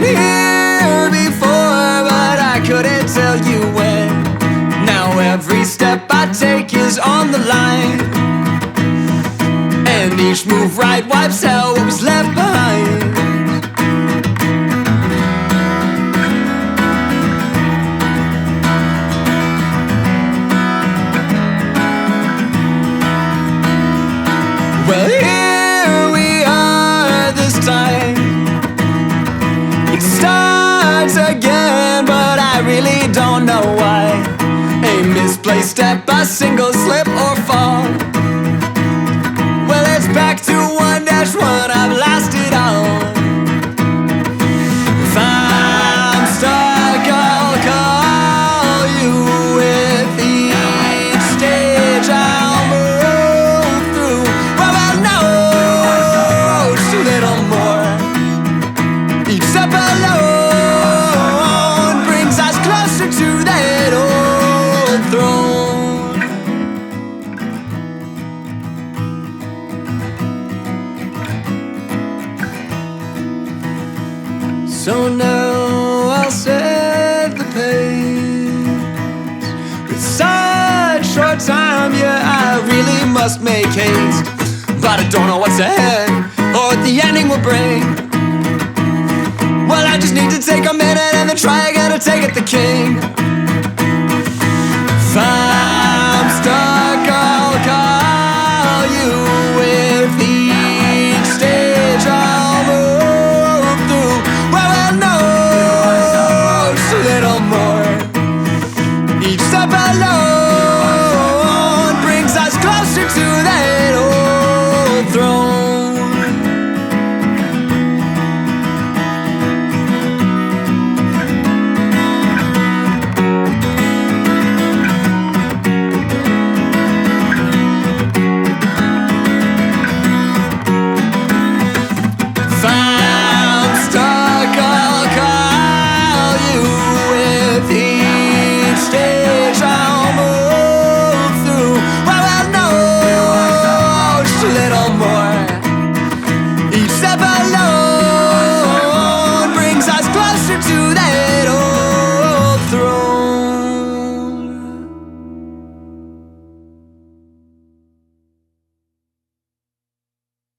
here before, but I couldn't tell you when. Now every step I take is on the line, and each move right wipes out what was left behind. Well, here we are this time. It starts again, but I really don't know why. A misplaced step, a single slip or fall. Well, it's back to 1-1, I've lost it all. If I'm stuck, I'll call you. With each stage I'll move through. Well, I know just a little more. Each step alone brings us closer to that old throne. So now I'll set the pace. With such short time, yeah, I really must make haste. But I don't know what's ahead or what the ending will bring. Well, I just need to take a minute and then try again.